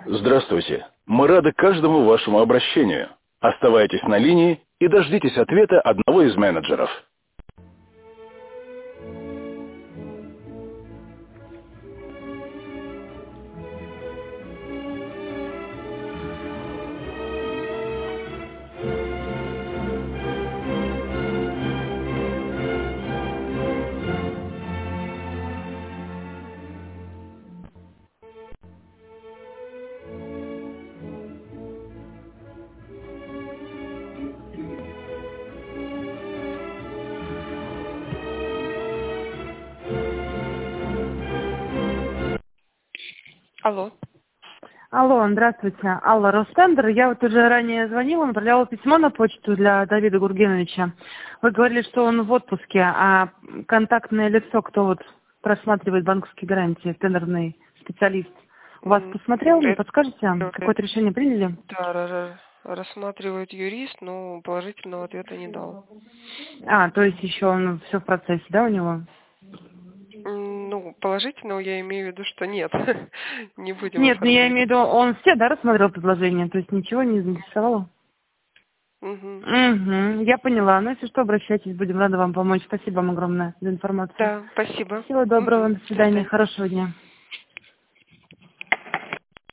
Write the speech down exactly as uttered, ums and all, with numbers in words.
Здравствуйте. Мы рады каждому вашему обращению. Оставайтесь на линии и дождитесь ответа одного из менеджеров. Алло. Алло, здравствуйте. Алла, Ростендер. Я вот уже ранее звонила, направляла письмо на почту для Давида Гургеновича. Вы говорили, что он в отпуске, а контактное лицо, кто вот просматривает банковские гарантии, тендерный специалист, у вас посмотрел? Не подскажете? Какое-то решение приняли? Да, рассматривает юрист, но положительного ответа не дал. А, то есть еще он все в процессе, да, у него? Ну, положительного я имею в виду, что нет. Не будем Нет, ну я оформлять. имею в виду, он все, да, рассмотрел предложение, то есть ничего не заинтересовало? Угу. Угу, я поняла. Ну, если что, обращайтесь, будем рады вам помочь. Спасибо вам огромное за информацию. Да, спасибо. Всего доброго, Угу. до свидания, хорошего дня.